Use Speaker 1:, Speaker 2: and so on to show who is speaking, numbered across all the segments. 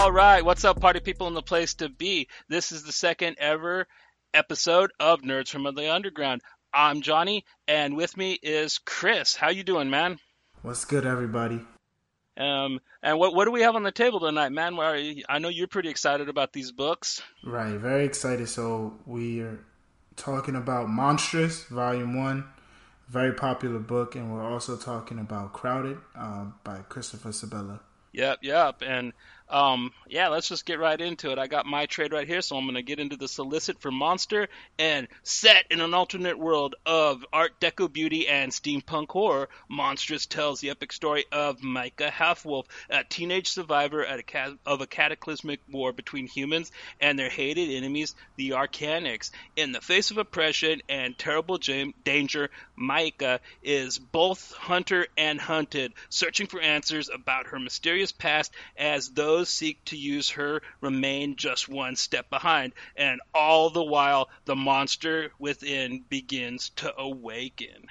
Speaker 1: All right, what's up, party people in the place to be? This is the second ever episode of Nerds from the Underground. I'm Johnny, and with me is Chris. How you doing, man?
Speaker 2: What's good, everybody?
Speaker 1: And what do we have on the table tonight, man? I know you're pretty excited about these books.
Speaker 2: Right, very excited. So we are talking about Monstrous, Volume 1, very popular book, and we're also talking about Crowded by Christopher Sebela.
Speaker 1: Yep. And yeah, let's just get right into it. I got my trade right here, so I'm going to get into the solicit for Monster. And set in an alternate world of Art Deco beauty and steampunk horror, Monstrous tells the epic story of Micah Halfwolf, a teenage survivor of a cataclysmic war between humans and their hated enemies, the Arcanics. In the face of oppression and terrible danger, Micah is both hunter and hunted, searching for answers about her mysterious past as those seek to use her remain just one step behind. And all the while, the monster within begins to awaken.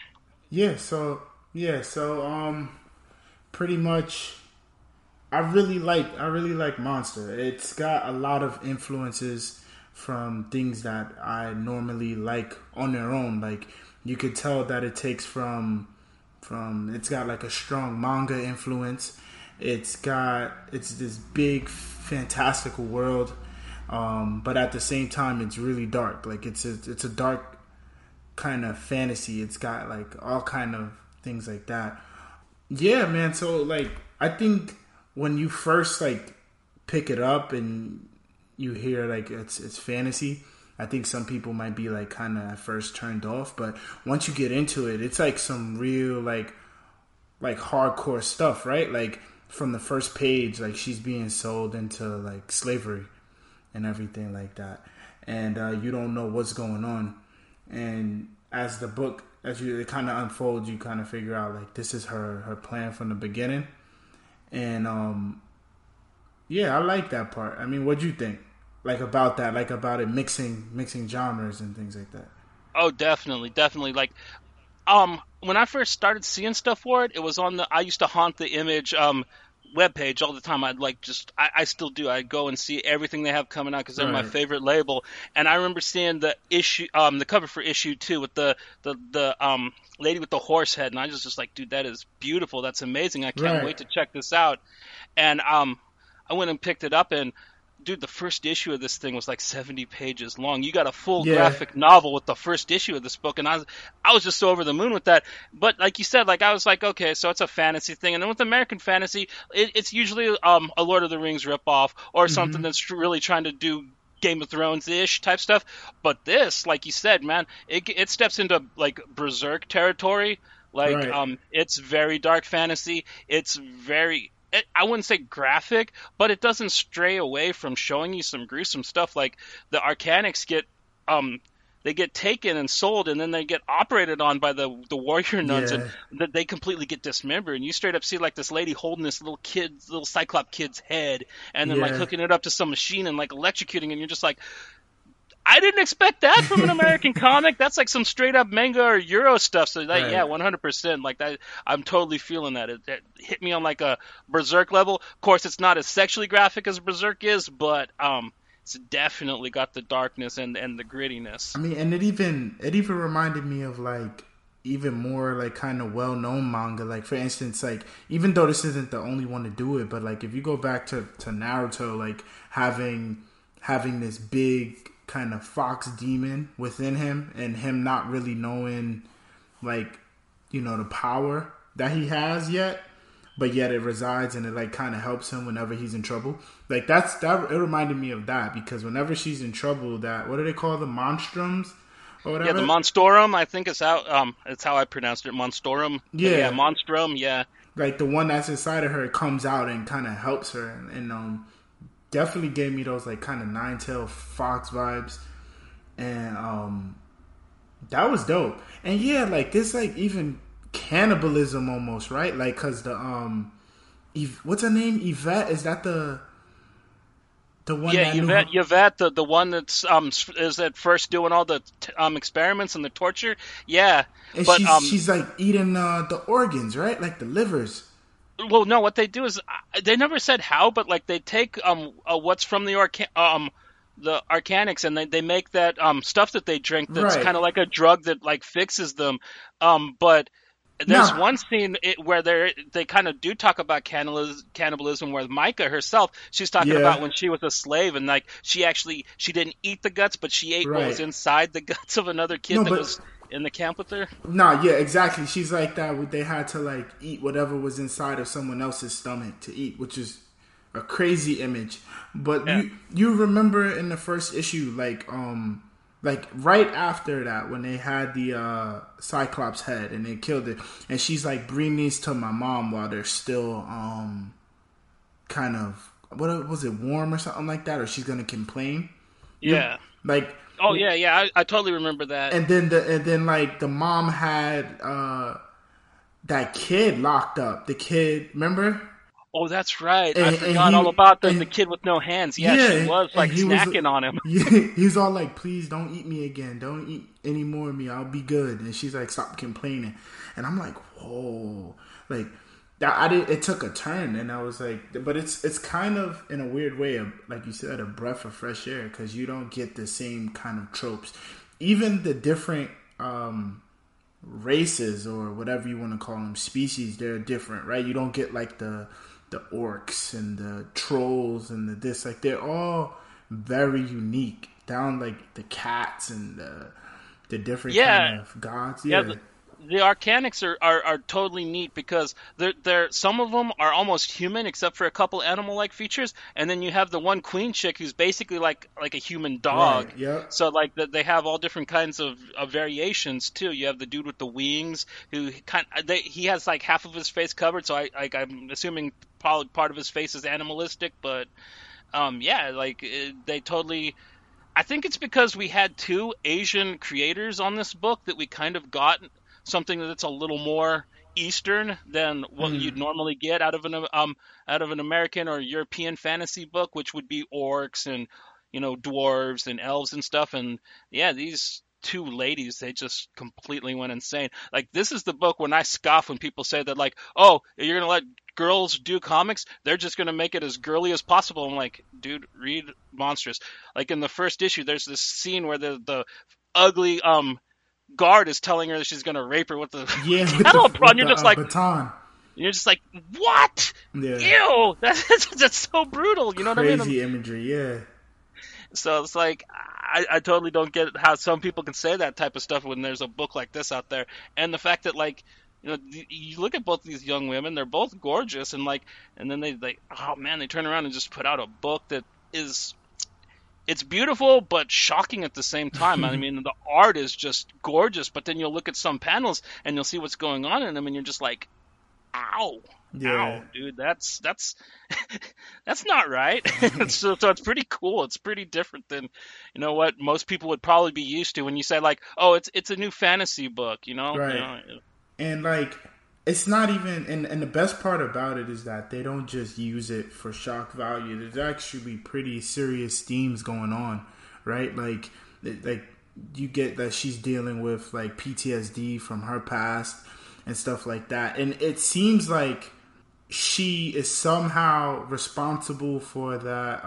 Speaker 2: So pretty much I really like Monster. It's got a lot of influences from things that I normally like on their own. Like you could tell that it takes from it's got like a strong manga influence. It's this big fantastical world, but at the same time it's really dark. Like it's a dark kind of fantasy. It's got like all kind of things like that. Yeah, man. So like I think when you first like pick it up and you hear like it's fantasy, I think some people might be like kind of at first turned off, but once you get into it, it's like some real like hardcore stuff, right? Like from the first page, like she's being sold into like slavery and everything like that, and you don't know what's going on. And as the book, it kind of unfolds, you kind of figure out like this is her plan from the beginning. And yeah, I like that part. I mean, what'd you think? Like about that, like about it mixing genres and things like that.
Speaker 1: Oh, definitely. Like, when I first started seeing stuff for it, it was on I used to haunt the Image webpage all the time. I still do. I go and see everything they have coming out because they're my
Speaker 2: Right.
Speaker 1: favorite label. And I remember seeing the cover for issue 2 with the lady with the horse head, and I was just like, dude, that is beautiful. That's amazing. I can't
Speaker 2: Right.
Speaker 1: wait to check this out. And I went and picked it up, and dude, the first issue of this thing was like 70 pages long. You got a full
Speaker 2: Yeah.
Speaker 1: graphic novel with the first issue of this book, and I was just so over the moon with that. But like you said, like I was like, okay, so it's a fantasy thing, and then with American fantasy, it's usually a Lord of the Rings ripoff or something
Speaker 2: Mm-hmm.
Speaker 1: that's really trying to do Game of Thrones ish type stuff. But this, like you said, man, it steps into like Berserk territory. Like
Speaker 2: Right.
Speaker 1: it's very dark fantasy. It's very I wouldn't say graphic, but it doesn't stray away from showing you some gruesome stuff. Like the Arcanics um, they get taken and sold, and then they get operated on by the warrior nuns, and
Speaker 2: Yeah.
Speaker 1: they completely get dismembered. And you straight up see like this lady holding this little Cyclop kid's head, and then like
Speaker 2: Yeah.
Speaker 1: hooking it up to some machine and like electrocuting, and you're just like, I didn't expect that from an American comic. That's like some straight up manga or Euro stuff. So that, yeah,
Speaker 2: Right.
Speaker 1: 100%. Like that, I'm totally feeling that. It hit me on like a Berserk level. Of course, it's not as sexually graphic as Berserk is, but it's definitely got the darkness and the grittiness.
Speaker 2: I mean, and it even reminded me of like even more like kind of well known manga. Like for instance, like even though this isn't the only one to do it, but like if you go back to Naruto, like having this big kind of fox demon within him, and him not really knowing like the power that he has yet, but yet it resides and it like kind of helps him whenever he's in trouble. Like that it reminded me of that, because whenever she's in trouble, that, what do they call the monstrums or
Speaker 1: Yeah, the
Speaker 2: whatever?
Speaker 1: Monstorum, I think it's how I pronounced it, Monstorum. But yeah,
Speaker 2: Yeah,
Speaker 1: Monstrum, yeah.
Speaker 2: like the one that's inside of her comes out and kind of helps her, and definitely gave me those like kind of nine tail fox vibes. And that was dope. And yeah, like this like even cannibalism almost, right? Like cuz the what's her name, Yvette, is that the one
Speaker 1: Yeah,
Speaker 2: that knew her?
Speaker 1: Yvette, the one that's is at first doing all the experiments and the torture. Yeah,
Speaker 2: And
Speaker 1: but
Speaker 2: she's like eating the organs, right? Like the livers.
Speaker 1: Well, no, what they do is they never said how, but like they take what's from the Arcanics, and they make that stuff that they drink that's
Speaker 2: Right.
Speaker 1: kind of like a drug that like fixes them. But there's
Speaker 2: Now,
Speaker 1: one scene where they kind of do talk about cannibalism, where Micah herself, she's talking
Speaker 2: yeah,
Speaker 1: about when she was a slave, and like she didn't eat the guts, but she ate what was
Speaker 2: right.
Speaker 1: inside the guts of another
Speaker 2: No,
Speaker 1: kid that
Speaker 2: but
Speaker 1: was in the camp with her.
Speaker 2: nah, yeah, exactly. She's like that. They had to like eat whatever was inside of someone else's stomach to eat, which is a crazy image. But
Speaker 1: Yeah.
Speaker 2: you remember in the first issue, like right after that when they had the Cyclops head and they killed it, and she's like, bring these to my mom while they're still kind of, what was it, warm or something like that, or she's gonna complain. You
Speaker 1: Yeah.
Speaker 2: like
Speaker 1: Oh yeah, yeah. I totally remember that.
Speaker 2: and then like the mom had that kid locked up. The kid, remember?
Speaker 1: Oh, that's right. I
Speaker 2: And
Speaker 1: forgot all about the
Speaker 2: and
Speaker 1: kid with no hands. Yeah,
Speaker 2: yeah,
Speaker 1: she was
Speaker 2: and
Speaker 1: like
Speaker 2: he was
Speaker 1: snacking on him.
Speaker 2: yeah, he's all like, please don't eat me again. Don't eat any more of me. I'll be good. And she's like, stop complaining. And I'm like, whoa, like that. I did. It took a turn, and I was like, but it's kind of in a weird way, like you said, a breath of fresh air because you don't get the same kind of tropes. Even the different races or whatever you want to call them, species, they're different, right? You don't get like the orcs and the trolls and the this, like they're all very unique. Down like the cats and the different kind
Speaker 1: Yeah,
Speaker 2: of gods.
Speaker 1: yeah.
Speaker 2: Yeah,
Speaker 1: The Arcanics are totally neat because they're some of them are almost human except for a couple animal-like features, and then you have the one queen chick who's basically like a human
Speaker 2: right.
Speaker 1: dog.
Speaker 2: Yep.
Speaker 1: So like they have all different kinds of variations too. You have the dude with the wings who he has like half of his face covered, so I'm assuming probably part of his face is animalistic, but yeah, like they totally. I think it's because we had two Asian creators on this book that we kind of got something that's a little more Eastern than what
Speaker 2: Mm.
Speaker 1: you'd normally get out of an American or European fantasy book, which would be orcs and dwarves and elves and stuff. And yeah, these two ladies, they just completely went insane. Like this is the book when I scoff when people say that, like, oh, you're gonna let girls do comics, they're just going to make it as girly as possible. I'm like, dude, read Monstrous. Like in the first issue, there's this scene where the ugly guard is telling her that she's going to rape her with the
Speaker 2: Yeah,
Speaker 1: cattle prod, and
Speaker 2: with the baton.
Speaker 1: you're just like, what?
Speaker 2: Yeah,
Speaker 1: Ew, that's so brutal. You know what I mean?
Speaker 2: crazy imagery. Yeah,
Speaker 1: So it's like I totally don't get how some people can say that type of stuff when there's a book like this out there, and the fact that like you look at both these young women, they're both gorgeous, and like and then they oh man, they turn around and just put out a book that is it's beautiful but shocking at the same time. I mean, the art is just gorgeous, but then you'll look at some panels and you'll see what's going on in them, and you're just like, ow.
Speaker 2: yeah.
Speaker 1: Ow, dude, that's that's not right. So it's pretty cool. It's pretty different than what most people would probably be used to when you say like, oh, it's a new fantasy book.
Speaker 2: Right. And like it's not even and the best part about it is that they don't just use it for shock value. There's actually pretty serious themes going on, right? Like you get that she's dealing with like PTSD from her past and stuff like that. And it seems like she is somehow responsible for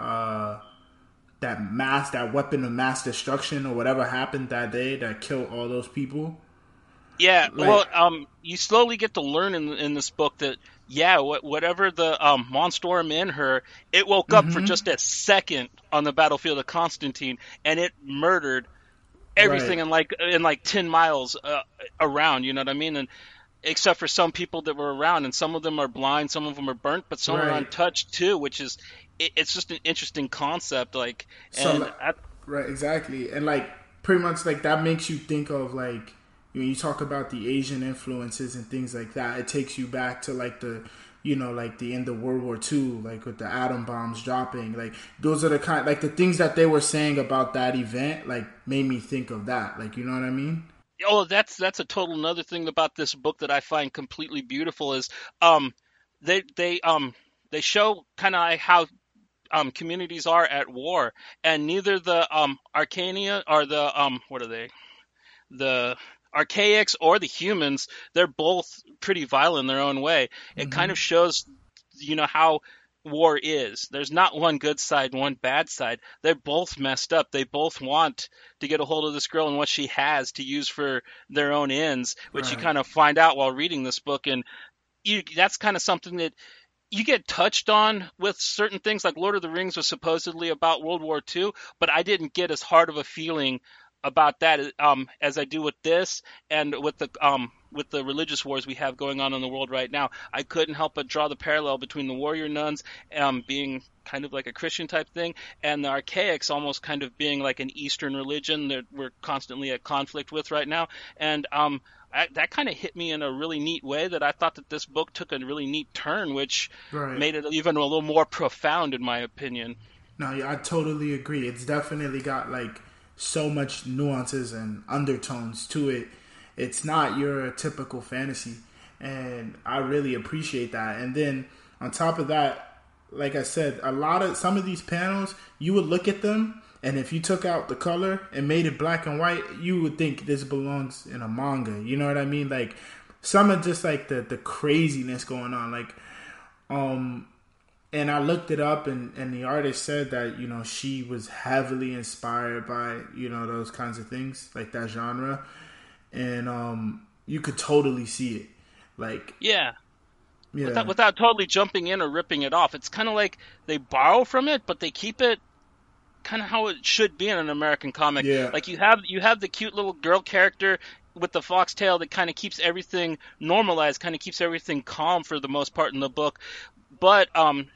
Speaker 2: that weapon of mass destruction or whatever happened that day that killed all those people.
Speaker 1: Yeah,
Speaker 2: Like
Speaker 1: well, you slowly get to learn in this book that yeah, whatever the monstorm in her, it woke up for just a second on the battlefield of Constantine, and it murdered
Speaker 2: right.
Speaker 1: everything in like 10 miles around. You know what I mean? And except for some people that were around, and some of them are blind, some of them are burnt, but some are
Speaker 2: Right.
Speaker 1: untouched too, which is it's just an interesting concept. Like,
Speaker 2: So
Speaker 1: and
Speaker 2: like, right, exactly, and like pretty much like that makes you think of like when you talk about the Asian influences and things like that. It takes you back to like the like the end of World War II, like with the atom bombs dropping. Like those are the kind like the things that they were saying about that event. Like made me think of that. Like you know what I mean?
Speaker 1: oh, that's a total another thing about this book that I find completely beautiful is um they they um they show kind of how communities are at war, and neither the Arcania or the what are they, the archaics or the humans, they're both pretty violent in their own way. It kind
Speaker 2: Mm-hmm.
Speaker 1: of shows, how war is. There's not one good side, one bad side. They're both messed up. They both want to get a hold of this girl and what she has to use for their own ends, which you
Speaker 2: Right.
Speaker 1: kind of find out while reading this book. And that's kind of something that you get touched on with certain things. Like Lord of the Rings was supposedly about World War II, but I didn't get as hard of a feeling about that as I do with this, and with the religious wars we have going on in the world right now. I couldn't help but draw the parallel between the warrior nuns being kind of like a Christian type thing, and the archaics almost kind of being like an Eastern religion that we're constantly at conflict with right now. And that kind of hit me in a really neat way, that I thought that this book took a really neat turn, which
Speaker 2: Right.
Speaker 1: made it even a little more profound, in my opinion.
Speaker 2: No, yeah, I totally agree. It's definitely got like so much nuances and undertones to it. It's not your typical fantasy, and I really appreciate that. And then on top of that, like I said, some of these panels, you would look at them, and if you took out the color and made it black and white, you would think this belongs in a manga. You know what I mean? Like some of just like the craziness going on, like um and I looked it up, and the artist said that, she was heavily inspired by, those kinds of things, like that genre. And you could totally see it. Like,
Speaker 1: Yeah,
Speaker 2: yeah.
Speaker 1: without totally jumping in or ripping it off. It's kind of like they borrow from it, but they keep it kind of how it should be in an American comic.
Speaker 2: Yeah.
Speaker 1: Like you have the cute little girl character with the foxtail that kind of keeps everything normalized, kind of keeps everything calm for the most part in the book. But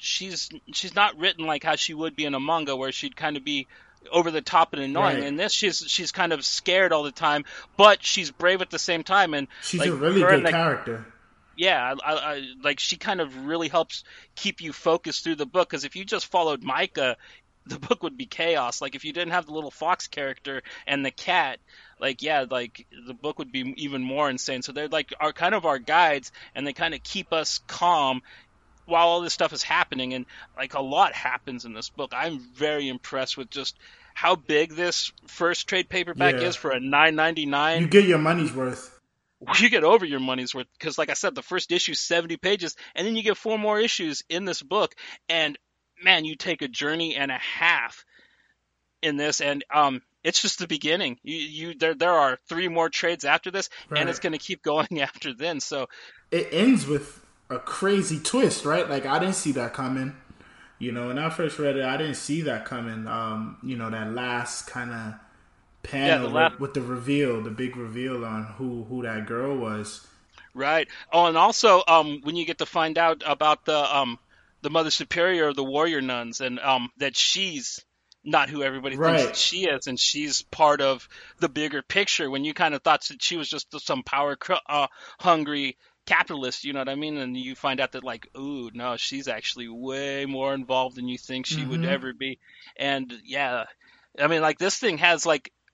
Speaker 1: she's not written like how she would be in a manga, where she'd kind of be over the top and annoying.
Speaker 2: Right.
Speaker 1: In this, she's kind of scared all the time, but she's brave at the same time. And
Speaker 2: She's a
Speaker 1: like
Speaker 2: really
Speaker 1: her and
Speaker 2: good
Speaker 1: the
Speaker 2: character.
Speaker 1: yeah, like she kind of really helps keep you focused through the book. Because if you just followed Micah, the book would be chaos. Like if you didn't have the little fox character and the cat, like yeah, like the book would be even more insane. So they're like our kind of our guides, and they kind of keep us calm while all this stuff is happening. And like a lot happens in this book. I'm very impressed with just how big this first trade paperback
Speaker 2: Yeah.
Speaker 1: is for a 9.99.
Speaker 2: You get your money's worth.
Speaker 1: You get over your money's worth, because like I said, the first issue is 70 pages, and then you get 4 more issues in this book. And man, you take a journey and a half in this. And it's just the beginning. There are 3 more trades after this, and
Speaker 2: Right.
Speaker 1: it's going to keep going after then. So
Speaker 2: It ends with a crazy twist, right? Like, I didn't see that coming. When I first read it, I didn't see that coming. That last kind of
Speaker 1: yeah, the
Speaker 2: panel
Speaker 1: last
Speaker 2: with the reveal, the big reveal on who that girl was.
Speaker 1: right. Oh, and also when you get to find out about the Mother Superior of the Warrior Nuns, and that she's not who everybody thinks that
Speaker 2: Right.
Speaker 1: she is, and she's part of the bigger picture. When you kind of thought that she was just some hungry capitalist, you know what I mean? And you find out that like, ooh, no, she's actually way more involved than you think she would
Speaker 2: Mm-hmm.
Speaker 1: ever be. And yeah, I mean, like this thing has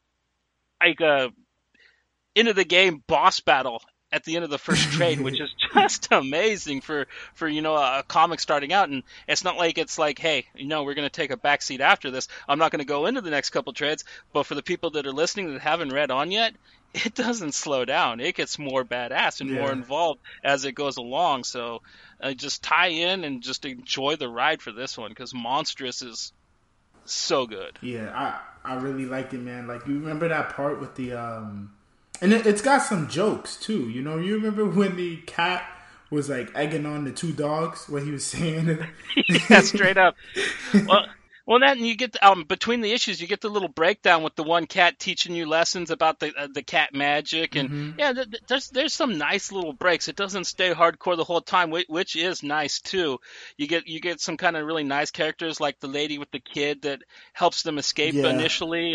Speaker 1: like a end of the game boss battle at the end of the first trade, which is just amazing for a comic starting out. And it's not like it's like, hey, we're going to take a backseat after this. I'm not going to go into the next couple trades, but for the people that are listening that haven't read on yet, it doesn't slow down. It gets more badass and more
Speaker 2: Yeah.
Speaker 1: involved as it goes along. So just tie in and just enjoy the ride for this one, because Monstrous is so good.
Speaker 2: Yeah, I really liked it, man. Like, you remember that part with the and it's got some jokes too. You remember when the cat was like egging on the 2 dogs, what he was saying?
Speaker 1: Yeah, straight up. Well, well, that and you get between the issues, you get the little breakdown with the one cat teaching you lessons about the cat magic, and
Speaker 2: Mm-hmm.
Speaker 1: yeah, there's some nice little breaks. It doesn't stay hardcore the whole time, which is nice too. You get some kind of really nice characters, like the lady with the kid that helps them escape
Speaker 2: Yeah,
Speaker 1: initially,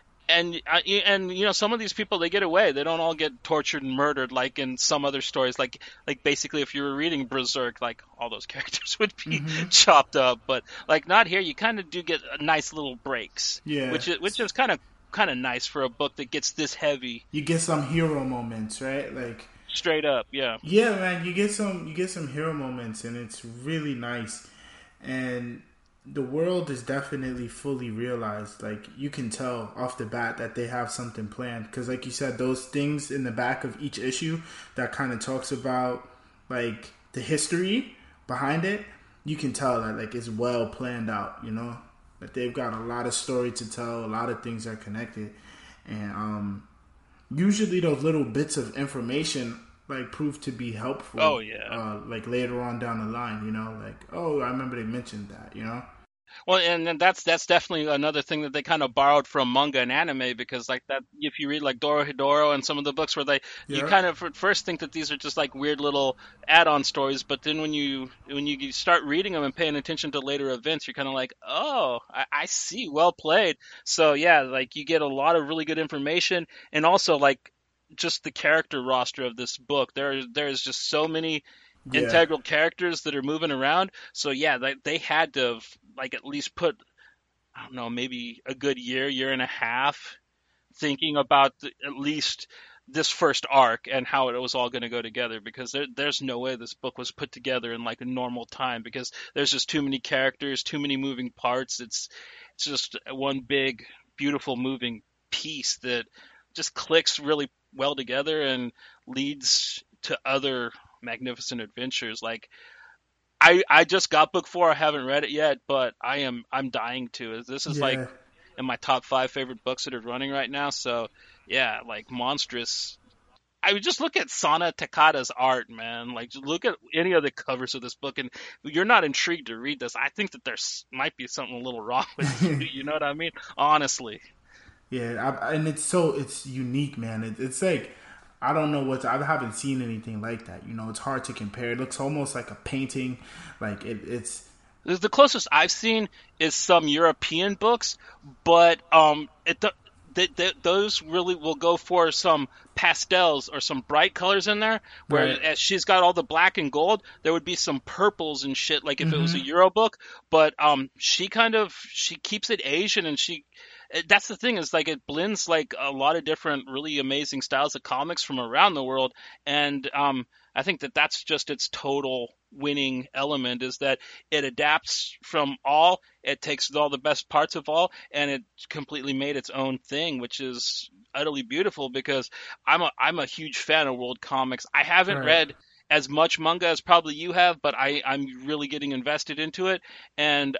Speaker 1: and some of these people, they get away. They don't all get tortured and murdered like in some other stories. Like basically, if you were reading Berserk, like all those characters would be
Speaker 2: mm-hmm.
Speaker 1: chopped up. But like not here. You kind of do get nice little breaks,
Speaker 2: Yeah.
Speaker 1: which is kind of nice for a book that gets this heavy.
Speaker 2: You get some hero moments, right? Like,
Speaker 1: Straight up, yeah.
Speaker 2: yeah, man, you get some hero moments, and it's really nice. And the world is definitely fully realized. Like you can tell off the bat that they have something planned because, like you said, those things in the back of each issue that kind of talks about like the history behind it. You can tell that like it's well planned out. You know, that they've got a lot of story to tell, a lot of things are connected, and usually those little bits of information like prove to be
Speaker 1: Oh
Speaker 2: helpful
Speaker 1: yeah.
Speaker 2: like later on down the line, you know, like, oh, I remember they mentioned that, you know.
Speaker 1: Well, and then that's definitely another thing that they kind of borrowed from manga and anime because like that if you read like Dorohedoro and some of the books where they you
Speaker 2: Yep.
Speaker 1: kind of at first think that these are just like weird little add-on stories, but then when you start reading them and paying attention to later events, you're kind of like, oh, I see, well played. So yeah, like you get a lot of really good information, and also like just the character roster of this book. There is just so many
Speaker 2: Yeah.
Speaker 1: integral characters that are moving around. So yeah, they had to have, like at least put, I don't know, maybe a good year and a half thinking about at least this first arc and how it was all going to go together because there's no way this book was put together in like a normal time because there's just too many characters, too many moving parts. It's just one big beautiful moving piece that just clicks really well together and leads to other magnificent adventures. Like I just got book 4. I haven't read it yet, but I'm dying to. This is like
Speaker 2: Yeah.
Speaker 1: in my top 5 favorite books that are running right now. So yeah, like monstrous. I would just look at Sana Takada's art, man. Like just look at any of the covers of this book, and you're not intrigued to read this. I think that there's might be something a little wrong with you. You know what I mean? Honestly.
Speaker 2: Yeah, and it's unique, man. It's like I don't know what I haven't seen anything like that. You know, it's hard to compare. It looks almost like a painting. Like it's
Speaker 1: The closest I've seen is some European books, but those really will go for some pastels or some bright colors in there.
Speaker 2: right.
Speaker 1: Whereas she's got all the black and gold, there would be some purples and shit, like if it was a Euro book. But she keeps it Asian, and that's the thing is like it blends like a lot of different really amazing styles of comics from around the world, and I think that that's just its total winning element is that it adapts from all, it takes all the best parts of all, and it completely made its own thing, which is utterly beautiful because I'm a huge fan of world comics. I haven't
Speaker 2: Right.
Speaker 1: read as much manga as probably you have, but I'm really getting invested into it, and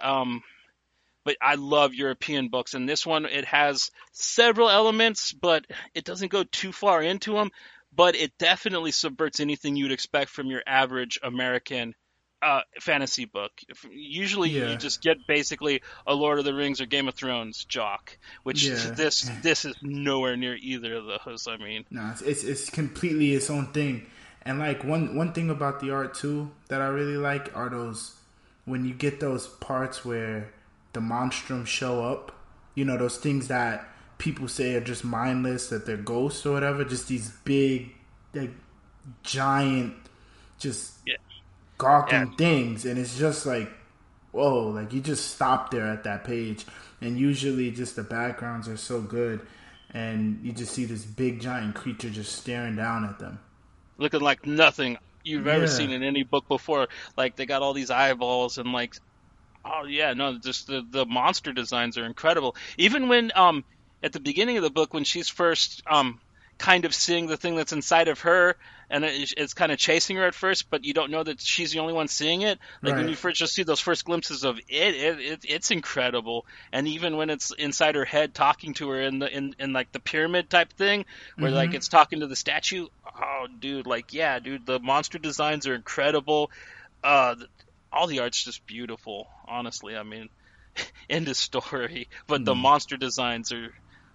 Speaker 1: but I love European books, and this one it has several elements, but it doesn't go too far into them. But it definitely subverts anything you'd expect from your average American fantasy book. Usually, you
Speaker 2: Yeah.
Speaker 1: just get basically a Lord of the Rings or Game of Thrones jock, which
Speaker 2: Yeah.
Speaker 1: this is nowhere near either of those. I mean,
Speaker 2: No, it's completely its own thing. And like one thing about the art too that I really like are those when you get those parts where the monstrum show up. You know, those things that people say are just mindless, that they're ghosts or whatever. Just these big, like giant, just
Speaker 1: yeah, yeah.
Speaker 2: gawking things, and it's just like whoa, like you just stop there at that page, and usually just the backgrounds are so good, and you just see this big giant creature just staring down at them.
Speaker 1: Looking like nothing you've ever
Speaker 2: Yeah,
Speaker 1: seen in any book before. Like they got all these eyeballs and like, oh yeah, no, just the monster designs are incredible. Even when at the beginning of the book when she's first kind of seeing the thing that's inside of her and it's kind of chasing her at first, but you don't know that she's the only one seeing it. Like when
Speaker 2: right.
Speaker 1: you first just see those first glimpses of it's incredible. And even when it's inside her head talking to her in like the pyramid type thing where like
Speaker 2: Mm-hmm.
Speaker 1: it's talking to the statue. Oh, dude, like yeah, dude, the monster designs are incredible. Uh, all the art's just beautiful, honestly. I mean, end of story. But the
Speaker 2: Yeah.
Speaker 1: monster designs are.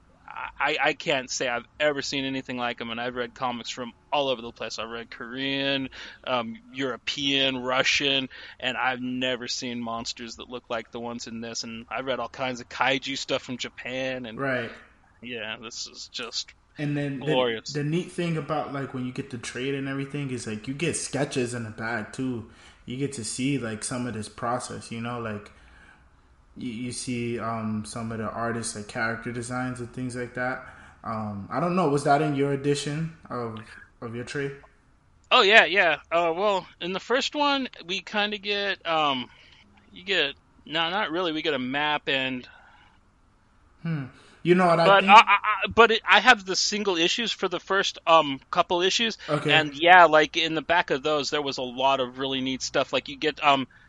Speaker 1: I can't say I've ever seen anything like them, and I've read comics from all over the place. I've read Korean, European, Russian, and I've never seen monsters that look like the ones in this. And I've read all kinds of kaiju stuff from Japan, and
Speaker 2: Right.
Speaker 1: yeah, this is just
Speaker 2: And then
Speaker 1: glorious.
Speaker 2: the neat thing about like when you get the trade and everything is like you get sketches in the bag too. You get to see like some of this process, you know, like you see some of the artists like character designs and things like that. I don't know, was that in your edition of your trade?
Speaker 1: Oh yeah, yeah. Well, in the first one, we kind of get you get. No, not really. We get a map and
Speaker 2: You know what I
Speaker 1: but
Speaker 2: think?
Speaker 1: I have the single issues for the first couple issues,
Speaker 2: Okay.
Speaker 1: and yeah, like in the back of those, there was a lot of really neat stuff. Like you get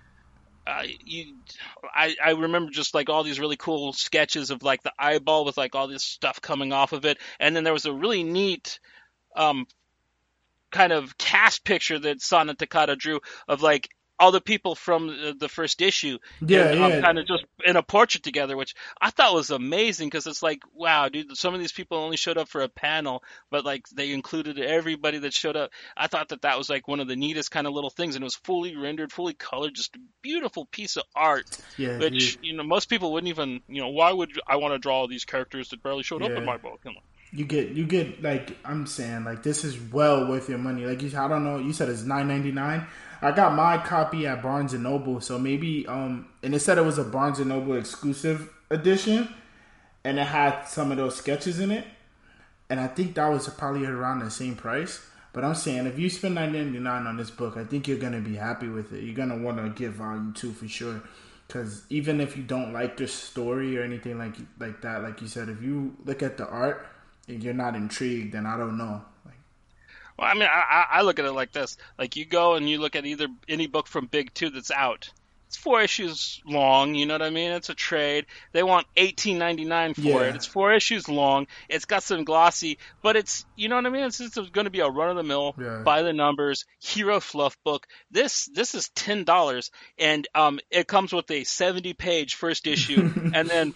Speaker 1: you I remember just like all these really cool sketches of like the eyeball with like all this stuff coming off of it, and then there was a really neat um kind of cast picture that Sana Takada drew of like all the people from the first issue
Speaker 2: Yeah,
Speaker 1: and
Speaker 2: yeah,
Speaker 1: kind of just in a portrait together, which I thought was amazing because it's like, wow, dude, some of these people only showed up for a panel, but like they included everybody that showed up. I thought that that was like one of the neatest kind of little things, and it was fully rendered, fully colored, just a beautiful piece of art,
Speaker 2: yeah, dude.
Speaker 1: which most people wouldn't even, why would I want to draw all these characters that barely showed up in
Speaker 2: Yeah.
Speaker 1: my book?
Speaker 2: You get like I'm saying, like this is well worth your money. Like I don't know, you said it's $9.99. I got my copy at Barnes and Noble, so maybe and it said it was a Barnes and Noble exclusive edition, and it had some of those sketches in it, and I think that was probably around the same price. But I'm saying if you spend $9.99 on this book, I think you're gonna be happy with it. You're gonna want to get volume two for sure. Because even if you don't like the story or anything like that, like you said, if you look at the art and you're not intrigued, then I don't know. Like,
Speaker 1: Well, I mean, I look at it like this: like you go and you look at either any book from Big Two that's out. It's 4 issues long. You know what I mean? It's a trade. They want 18.99 for it.
Speaker 2: yeah,
Speaker 1: It's 4 issues long. It's got some glossy, but it's what I mean. It's just going to be a run of the mill,
Speaker 2: yeah.
Speaker 1: by the numbers hero fluff book. This is $10, and it comes with a 70-page first issue, and then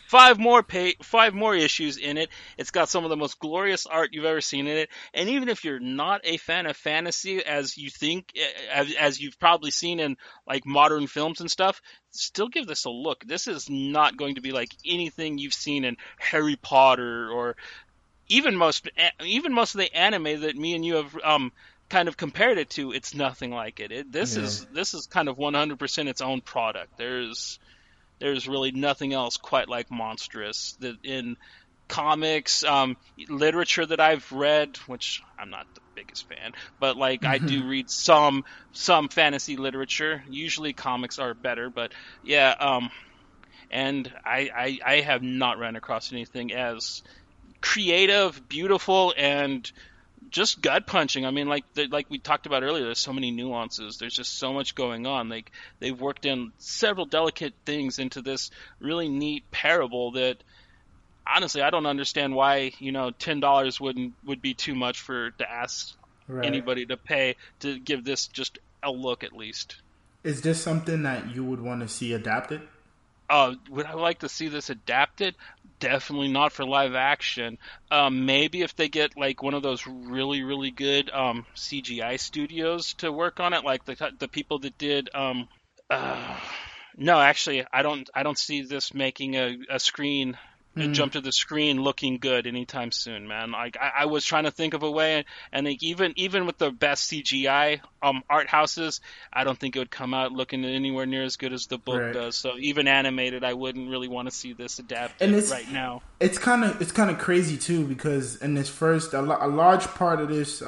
Speaker 1: five more issues in it. It's got some of the most glorious art you've ever seen in it. And even if you're not a fan of fantasy, as you think, as you've probably seen in like modern films and stuff, still give this a look. This is not going to be like anything you've seen in Harry Potter or even most of the anime that me and you have kind of compared it to. It's nothing like it. This
Speaker 2: Yeah.
Speaker 1: is kind of 100% its own product. There's really nothing else quite like Monstrous that in comics, literature that I've read, which I'm not the biggest fan, but like I do read some fantasy literature. Usually comics are better, but yeah, and I have not ran across anything as creative, beautiful, and just gut punching. I mean, like we talked about earlier, there's so many nuances. There's just so much going on. Like they've worked in several delicate things into this really neat parable that honestly I don't understand why $10 would be too much for to ask
Speaker 2: Right.
Speaker 1: anybody to pay to give this just a look at least.
Speaker 2: Is this something that you would want to see adapted?
Speaker 1: Would I like to see this adapted? Definitely not for live action. Maybe if they get like one of those really, really good CGI studios to work on it, like the people that did. Uh, no, actually, I don't see this making a screen a
Speaker 2: Hmm.
Speaker 1: jump to the screen looking good anytime soon, man. Like I was trying to think of a way, and like even with the best CGI art houses, I don't think it would come out looking anywhere near as good as the book
Speaker 2: Right.
Speaker 1: does. So even animated, I wouldn't really want to see this
Speaker 2: And
Speaker 1: adapted right now.
Speaker 2: it's kind of crazy too because in this a large part of this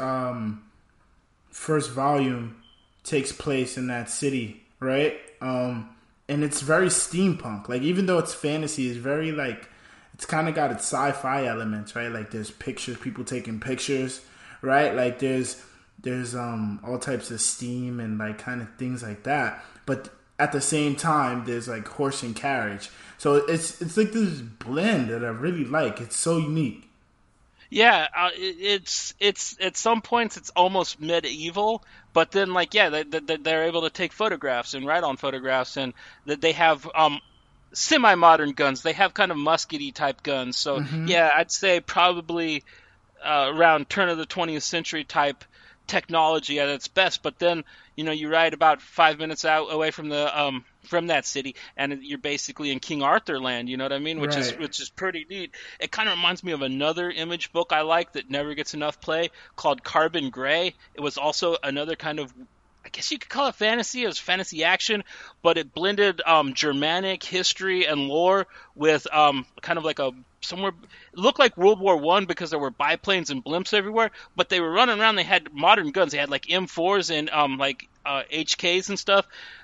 Speaker 2: first volume takes place in that city, right? And it's very steampunk. Like even though it's fantasy, it's very like it's kind of got its sci-fi elements, right? Like there's pictures, people taking pictures, right? Like there's all types of steam and like kind of things like that. But at the same time, there's like horse and carriage. So it's like this blend that I really like. It's so unique.
Speaker 1: Yeah, it's at some points it's almost medieval, but then like yeah, they're able to take photographs and write on photographs, and that they have semi-modern guns. They have kind of muskety type guns. So yeah, I'd say probably around turn of the 20th century type technology at its best. But then you ride about 5 minutes out away from that city, and you're basically in King Arthur land. You know what I mean? Which is
Speaker 2: Right.
Speaker 1: which is pretty neat. It kind of reminds me of another Image book I like that never gets enough play called Carbon Gray. It was also another kind of, I guess you could call it fantasy. It was fantasy action, but it blended Germanic history and lore with kind of like a somewhere it looked like World War I because there were biplanes and blimps everywhere, but they were running around. They had modern guns. They had like M4s and HKs and stuff.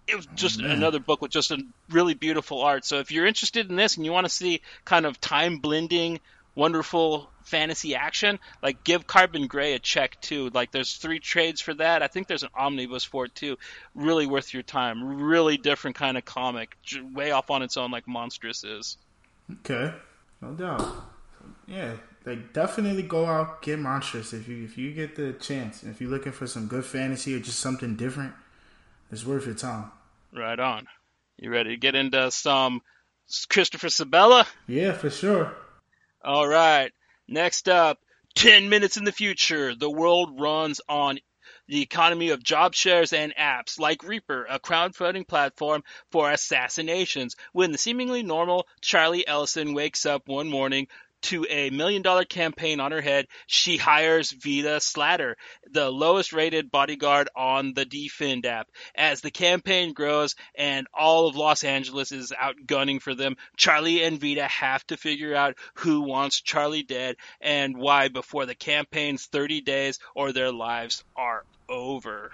Speaker 1: it was
Speaker 2: Oh
Speaker 1: just
Speaker 2: man.
Speaker 1: another book with just a really beautiful art. So if you're interested in this and you want to see kind of time blending, wonderful fantasy action, like give Carbon Gray a check too. Like there's 3 trades for that. I think there's an omnibus for it too. Really worth your time. Really different kind of comic, way off on its own, like Monstrous is.
Speaker 2: Okay. No doubt. Yeah, like definitely go out get Monstrous if you get the chance. If you're looking for some good fantasy or just something different, it's worth your time.
Speaker 1: Right on. You ready to get into some Christopher Sabella?
Speaker 2: Yeah, for sure.
Speaker 1: All right. Next up, 10 minutes in the future. The world runs on the economy of job shares and apps like Reaper, a crowdfunding platform for assassinations. When the seemingly normal Charlie Ellison wakes up one morning to a $1 million campaign on her head, she hires Vita Slatter, the lowest rated bodyguard on the Defend app. As the campaign grows and all of Los Angeles is out gunning for them, Charlie and Vita have to figure out who wants Charlie dead and why before the campaign's 30 days or their lives are over.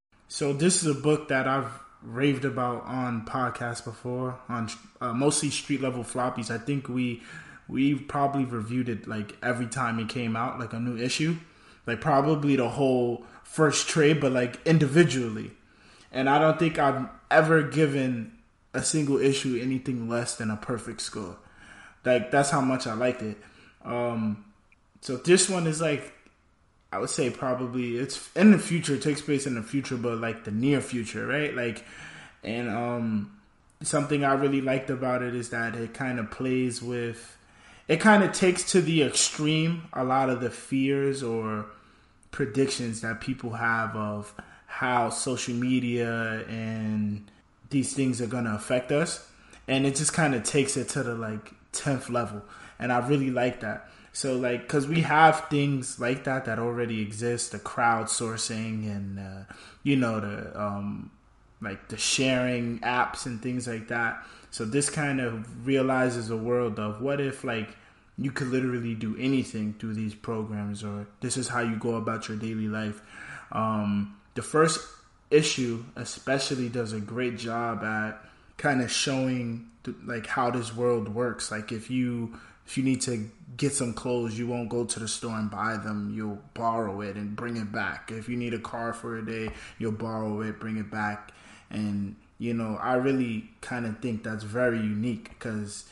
Speaker 2: So this is a book that I've raved about on podcasts before, on mostly street level floppies. I think we probably reviewed it like every time it came out, like a new issue, like probably the whole first trade, but like individually. And I don't think I've ever given a single issue anything less than a perfect score. Like that's how much I liked it. Um, so this one is like I would say probably it's in the future. It takes place in the future, but like the near future, right? Like, and something I really liked about it is that it kind of plays with, it kind of takes to the extreme a lot of the fears or predictions that people have of how social media and these things are gonna affect us, and it just kind of takes it to the like 10th level, and I really like that. So like, because we have things like that that already exist, the crowdsourcing and the like the sharing apps and things like that. So this kind of realizes a world of what if like you could literally do anything through these programs, or this is how you go about your daily life. The first issue especially does a great job at kind of showing like how this world works. Like if you need to get some clothes, you won't go to the store and buy them. You'll borrow it and bring it back. If you need a car for a day, you'll borrow it, bring it back. And I really kind of think that's very unique because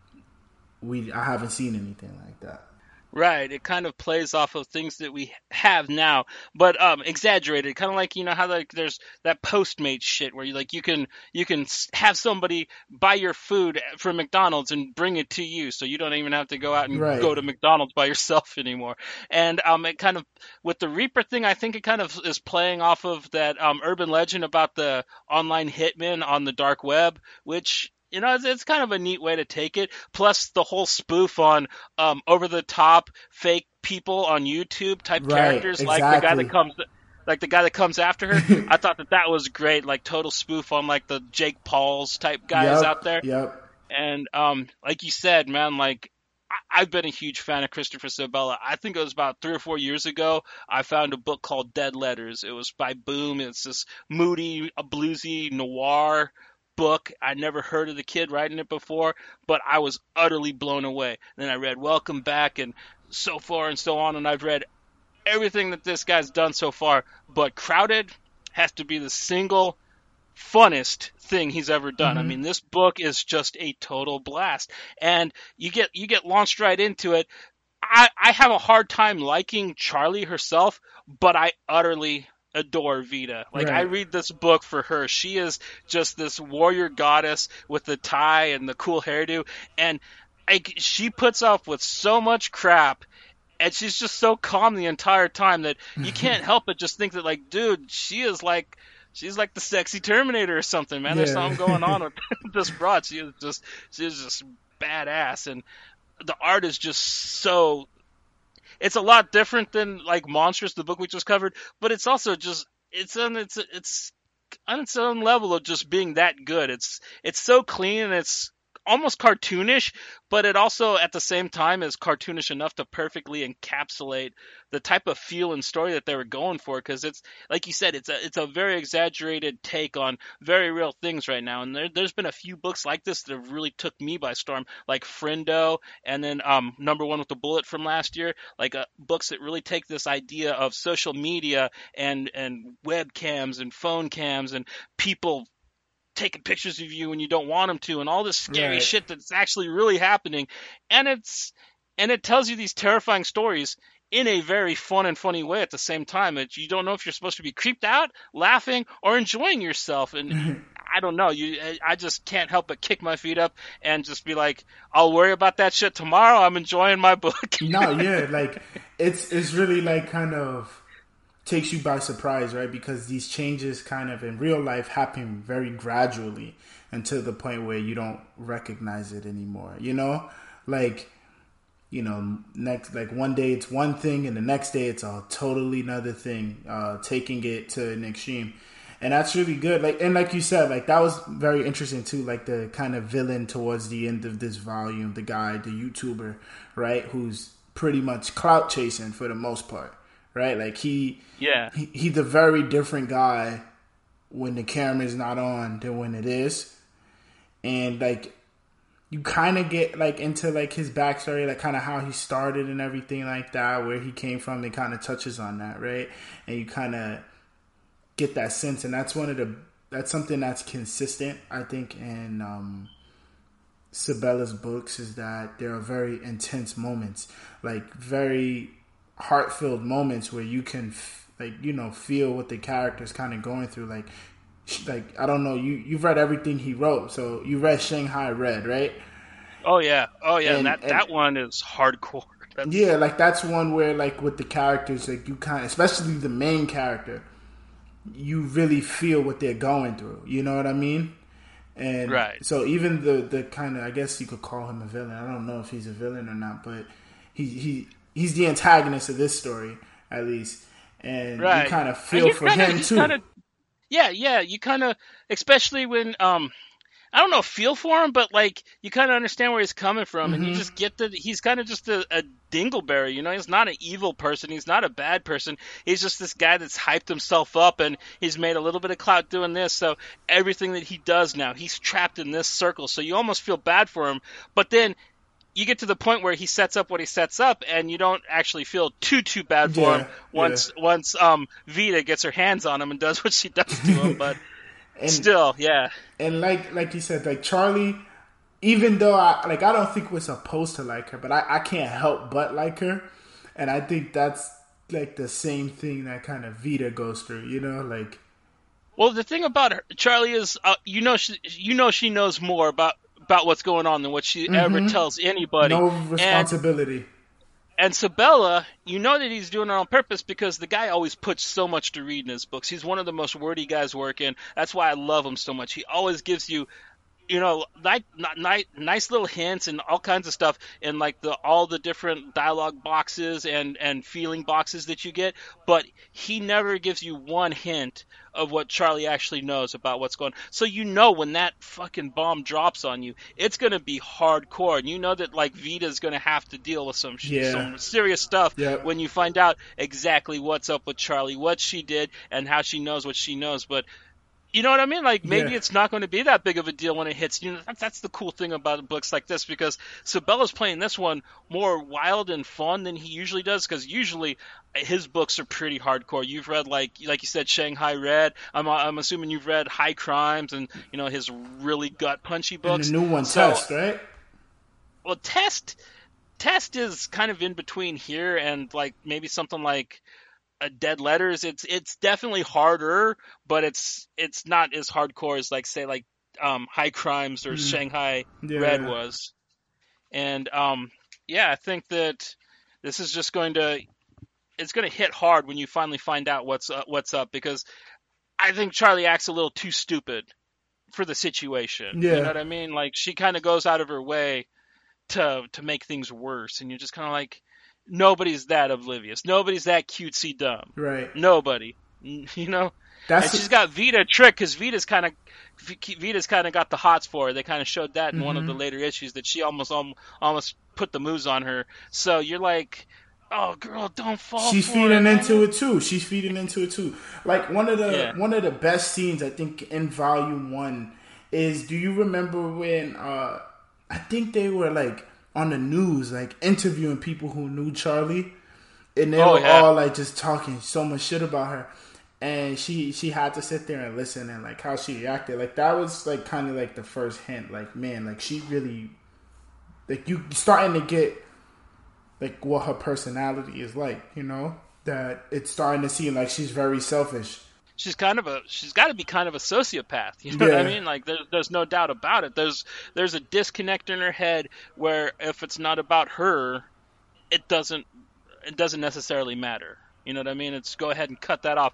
Speaker 2: I haven't seen anything like that.
Speaker 1: Right, it kind of plays off of things that we have now, but exaggerated. Kind of like how like there's that Postmates shit where you can have somebody buy your food from McDonald's and bring it to you, so you don't even have to go out and
Speaker 2: Right.
Speaker 1: go to McDonald's by yourself anymore. And it kind of with the Reaper thing, I think it kind of is playing off of that urban legend about the online hitman on the dark web, which. It's kind of a neat way to take it. Plus, the whole spoof on over the top fake people on YouTube type
Speaker 2: Right.
Speaker 1: characters
Speaker 2: Exactly.
Speaker 1: like the guy that comes after her. I thought that was great, like total spoof on like the Jake Pauls type guys out
Speaker 2: Yep.
Speaker 1: there.
Speaker 2: Yep.
Speaker 1: And like you said, man, like I've been a huge fan of Christopher Sabella. I think it was about 3 or 4 years ago. I found a book called Dead Letters. It was by Boom. It's this moody, a bluesy noir book. I never heard of the kid writing it before, but I was utterly blown away. Then I read Welcome Back and so far and so on, and I've read everything that this guy's done so far. But Crowded has to be the single funnest thing he's ever done. I mean, this book is just a total blast, and you get launched right into it. I have a hard time liking Charlie herself, but I utterly adore Vita. Like I
Speaker 2: Right.
Speaker 1: read this book for her. She is just this warrior goddess with the tie and the cool hairdo, and she puts up with so much crap. And she's just so calm the entire time that you can't help but just think that, like, dude, she's like the sexy Terminator or something, man. There's
Speaker 2: Yeah.
Speaker 1: something going on with this broad. She is just badass, and the art is just so. It's a lot different than like Monstrous, the book we just covered, but it's also just it's on its own level of just being that good. It's so clean and it's almost cartoonish, but it also at the same time is cartoonish enough to perfectly encapsulate the type of feel and story that they were going for. Because it's like you said, it's a very exaggerated take on very real things right now. And there's been a few books like this that have really took me by storm, like Friendo, and then Number One with the Bullet from last year, like books that really take this idea of social media and webcams and phone cams and people taking pictures of you when you don't want them to, and all this scary
Speaker 2: Right.
Speaker 1: shit that's actually really happening, and it tells you these terrifying stories in a very fun and funny way at the same time. That you don't know if you're supposed to be creeped out, laughing, or enjoying yourself, and I don't know. I just can't help but kick my feet up and just be like, I'll worry about that shit tomorrow. I'm enjoying my book.
Speaker 2: No, yeah, like it's really like kind of takes you by surprise, right? Because these changes kind of in real life happen very gradually until the point where you don't recognize it anymore. Like next, like one day it's one thing and the next day it's a totally another thing, taking it to an extreme. And that's really good. Like, and like you said, like that was very interesting too. Like the kind of villain towards the end of this volume, the guy, the YouTuber, right, who's pretty much clout chasing for the most part, right? Like
Speaker 1: Yeah.
Speaker 2: he's a very different guy when the camera's not on than when it is. And like you kind of get like into like his backstory, like kind of how he started and everything like that, where he came from. It kind of touches on that, right? And you kind of get that sense, and that's something that's consistent, I think, in Sabella's books, is that there are very intense moments, like very heart-filled moments where you can feel what the character's kind of going through. Like I don't know, you've read everything he wrote, so you read Shanghai Red, right?
Speaker 1: Oh yeah, and
Speaker 2: And
Speaker 1: that one is hardcore. That's
Speaker 2: yeah, like that's one where like with the characters, like you kind of, especially the main character, you really feel what they're going through. You know what I mean? And
Speaker 1: right.
Speaker 2: so even the kind of, I guess you could call him a villain. I don't know if he's a villain or not, but he's the antagonist of this story, at least. And you
Speaker 1: Right.
Speaker 2: kind of
Speaker 1: And
Speaker 2: feel for him
Speaker 1: he's kind
Speaker 2: too.
Speaker 1: of, yeah, you kind of, especially when, I don't know, feel for him, but like, you kind of understand where he's coming from, and you
Speaker 2: Hmm.
Speaker 1: just get that he's kind of just a dingleberry, he's not an evil person, he's not a bad person, he's just this guy that's hyped himself up, and he's made a little bit of clout doing this, so everything that he does now, he's trapped in this circle, so you almost feel bad for him, but then you get to the point where he sets up what he sets up, and you don't actually feel too bad for him
Speaker 2: Yeah, yeah.
Speaker 1: once Vita gets her hands on him and does what she does to him. But
Speaker 2: And
Speaker 1: still, yeah,
Speaker 2: and like you said, like Charlie, even though I don't think we're supposed to like her, but I can't help but like her. And I think that's like the same thing that kind of Vita goes through, like
Speaker 1: well, the thing about her, Charlie is, she knows more about what's going on than what she ever tells anybody,
Speaker 2: no
Speaker 1: and.
Speaker 2: responsibility.
Speaker 1: And Sabella, you know that he's doing it on purpose because the guy always puts so much to read in his books. He's one of the most wordy guys working. That's why I love him so much. He always gives you nice little hints and all kinds of stuff in like all the different dialogue boxes and feeling boxes that you get, but he never gives you one hint of what Charlie actually knows about what's going on. So when that fucking bomb drops on you, it's going to be hardcore, and you know that like Vita's going to have to deal with
Speaker 2: Yeah.
Speaker 1: some serious stuff
Speaker 2: Yep.
Speaker 1: when you find out exactly what's up with Charlie, what she did, and how she knows what she knows. But you know what I mean? Like maybe
Speaker 2: Yeah.
Speaker 1: it's not going to be that big of a deal when it hits. That's the cool thing about books like this because Sabella's playing this one more wild and fun than he usually does. Because usually his books are pretty hardcore. You've read like you said, Shanghai Red. I'm assuming you've read High Crimes and his really gut punchy
Speaker 2: And the
Speaker 1: books.
Speaker 2: new one,
Speaker 1: So
Speaker 2: Test, right?
Speaker 1: well, Test is kind of in between here and like maybe something like Dead Letters. It's definitely harder, but it's not as hardcore as like say like High Crimes or
Speaker 2: Mm.
Speaker 1: Shanghai Red
Speaker 2: Yeah.
Speaker 1: was. And yeah, I think that this is just it's going to hit hard when you finally find out what's up because I think Charlie acts a little too stupid for the situation. You know
Speaker 2: Yeah.
Speaker 1: what I mean? Like she kind of goes out of her way to make things worse, and you're just kind of like, nobody's that oblivious, nobody's that cutesy dumb,
Speaker 2: Right.
Speaker 1: nobody. you know. And she's
Speaker 2: That's
Speaker 1: got Vita trick because Vita's kind of got the hots for her. They kind of showed that in one of the
Speaker 2: hmm
Speaker 1: later issues that she almost put the moves on her. So you're like, oh girl, don't fall
Speaker 2: she's
Speaker 1: for it,
Speaker 2: feeding into
Speaker 1: man.
Speaker 2: it too. She's feeding into it too. Like
Speaker 1: Yeah.
Speaker 2: one of the best scenes I think in volume one is, do you remember when I think they were like on the news like interviewing people who knew Charlie, and they
Speaker 1: Oh
Speaker 2: were
Speaker 1: yeah.
Speaker 2: all like just talking so much shit about her, and she had to sit there and listen, and like how she reacted, like that was like kind of like the first hint, like man, like she really, like you starting to get like what her personality is like, you know, that it's starting to seem like she's very selfish.
Speaker 1: She's got to be kind of a sociopath. You know what I
Speaker 2: Yeah,
Speaker 1: mean? Like there's no doubt about it. There's a disconnect in her head where if it's not about her, it doesn't it doesn't necessarily matter. You know what I mean? It's go ahead and cut that off.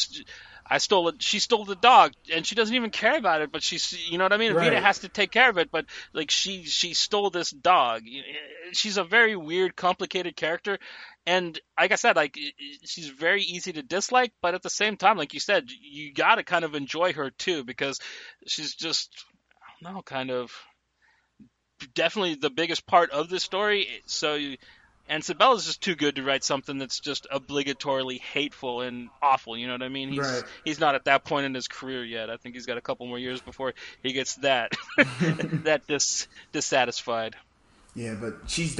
Speaker 1: I stole it. She stole the dog, and she doesn't even care about it. But you know what I mean. Vita
Speaker 2: right.
Speaker 1: has to take care of it, but like she stole this dog. She's a very weird, complicated character, and like I said, like she's very easy to dislike. But at the same time, like you said, you got to kind of enjoy her too because she's just I don't know, kind of definitely the biggest part of the story. And Sabella's just too good to write something that's just obligatorily hateful and awful. You know what I mean?
Speaker 2: Right.
Speaker 1: He's not at that point in his career yet. I think he's got a couple more years before he gets that that dissatisfied.
Speaker 2: Yeah, but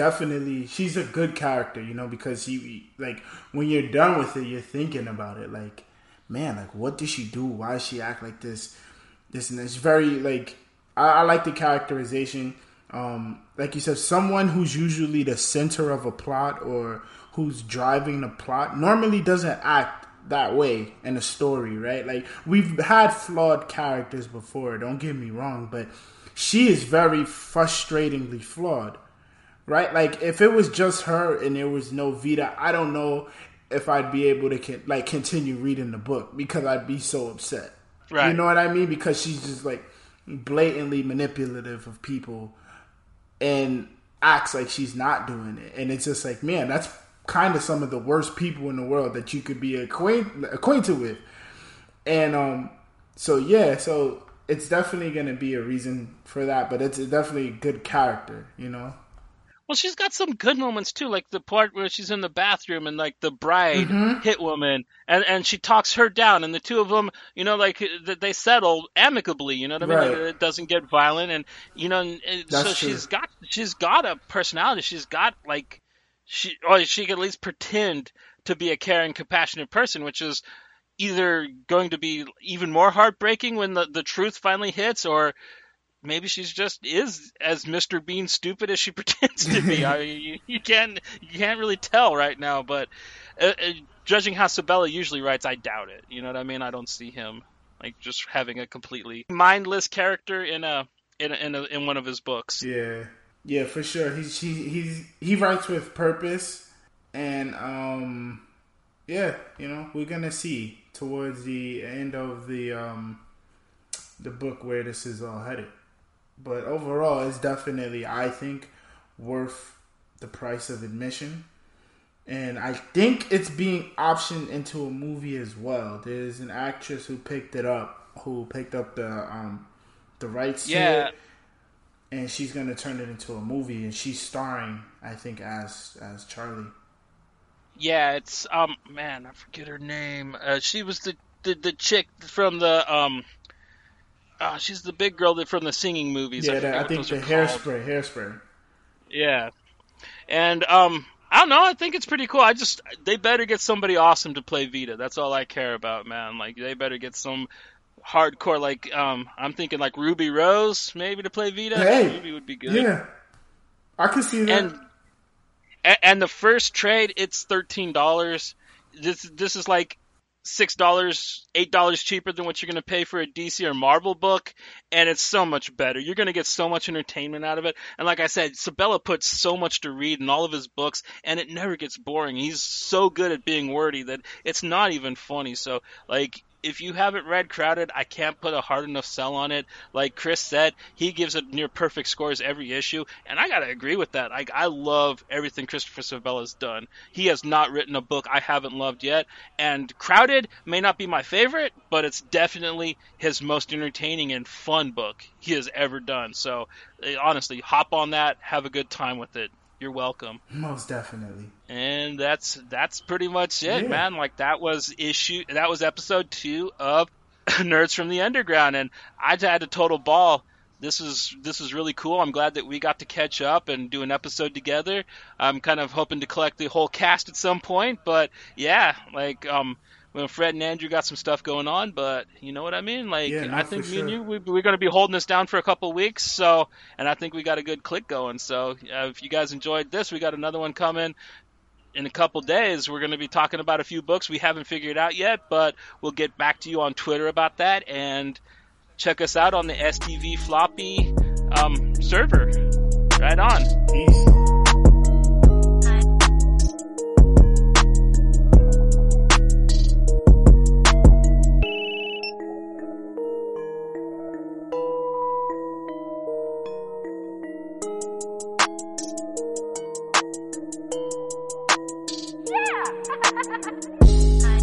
Speaker 2: she's a good character, you know, because she like when you're done with it, you're thinking about it, like, man, like what did she do? Why does she act like this? This and it's very like I like the characterization. Like you said, someone who's usually the center of a plot or who's driving the plot normally doesn't act that way in a story, right? Like we've had flawed characters before, don't get me wrong, but she is very frustratingly flawed, right? Like if it was just her and there was no Vita, I don't know if I'd be able to like continue reading the book because I'd be so upset. You
Speaker 1: Right.
Speaker 2: know what I mean? Because she's just like blatantly manipulative of people and acts like she's not doing it. And it's just like, man, that's kind of some of the worst people in the world that you could be acquainted with. And so yeah, so it's definitely going to be a reason for that, but it's definitely a good character, you know.
Speaker 1: Well, she's got some good moments too, like the part where she's in the bathroom and like the bride
Speaker 2: Mm-hmm.
Speaker 1: hit woman, and she talks her down, and the two of them, you know, like they settle amicably. You know what I mean? Like
Speaker 2: Right.
Speaker 1: it doesn't get violent, and you know, so
Speaker 2: That's true.
Speaker 1: she's got a personality. She's got like she can at least pretend to be a caring, compassionate person, which is either going to be even more heartbreaking when the truth finally hits, or maybe she's just is as Mr. Bean stupid as she pretends to be. You can't really tell right now, but judging how Sabella usually writes, I doubt it. You know what I mean? I don't see him like just having a completely mindless character in one of his books.
Speaker 2: Yeah. Yeah, for sure. He writes with purpose, and yeah, you know, we're gonna see towards the end of the book where this is all headed. But overall, it's definitely, I think, worth the price of admission. And I think it's being optioned into a movie as well. There's an actress who picked up the rights to
Speaker 1: Yeah,
Speaker 2: it, and she's gonna turn it into a movie. And she's starring, I think, as Charlie.
Speaker 1: yeah. It's man, I forget her name. She was the chick from the she's the big girl from the singing movies. I
Speaker 2: Yeah,
Speaker 1: forget
Speaker 2: I
Speaker 1: what
Speaker 2: think
Speaker 1: those are
Speaker 2: the
Speaker 1: called.
Speaker 2: hairspray.
Speaker 1: Yeah. And I don't know. I think it's pretty cool. They better get somebody awesome to play Vita. That's all I care about, man. Like they better get some hardcore. Like I'm thinking like Ruby Rose maybe to play Vita.
Speaker 2: Hey,
Speaker 1: Ruby would be good.
Speaker 2: yeah, I can see that.
Speaker 1: And and the first trade it's $13. This is like $6, $8 cheaper than what you're going to pay for a DC or Marvel book, and it's so much better. You're going to get so much entertainment out of it. And like I said, Sabella puts so much to read in all of his books, and it never gets boring. He's so good at being wordy that it's not even funny. So like if you haven't read Crowded, I can't put a hard enough sell on it. Like Chris said, he gives it near perfect scores every issue, and I gotta agree with that. I love everything Christopher Savella's done. He has not written a book I haven't loved yet, and Crowded may not be my favorite, but it's definitely his most entertaining and fun book he has ever done. So honestly, hop on that, have a good time with it. You're welcome.
Speaker 2: Most definitely.
Speaker 1: And that's pretty much it, man. Like that was episode 2 of Nerds from the Underground, and I had a total ball. This is really cool. I'm glad that we got to catch up and do an episode together. I'm kind of hoping to collect the whole cast at some point, but yeah, like well, Fred and Andrew got some stuff going on, but you know what I mean? Like,
Speaker 2: Yeah, no,
Speaker 1: I think
Speaker 2: for
Speaker 1: me and
Speaker 2: sure.
Speaker 1: you, we're going to be holding this down for a couple of weeks, so, and I think we got a good click going. So, if you guys enjoyed this, we got another one coming in a couple days. We're going to be talking about a few books we haven't figured out yet, but we'll get back to you on Twitter about that, and check us out on the STV Floppy server. Right on.
Speaker 2: Peace.
Speaker 3: Yeah.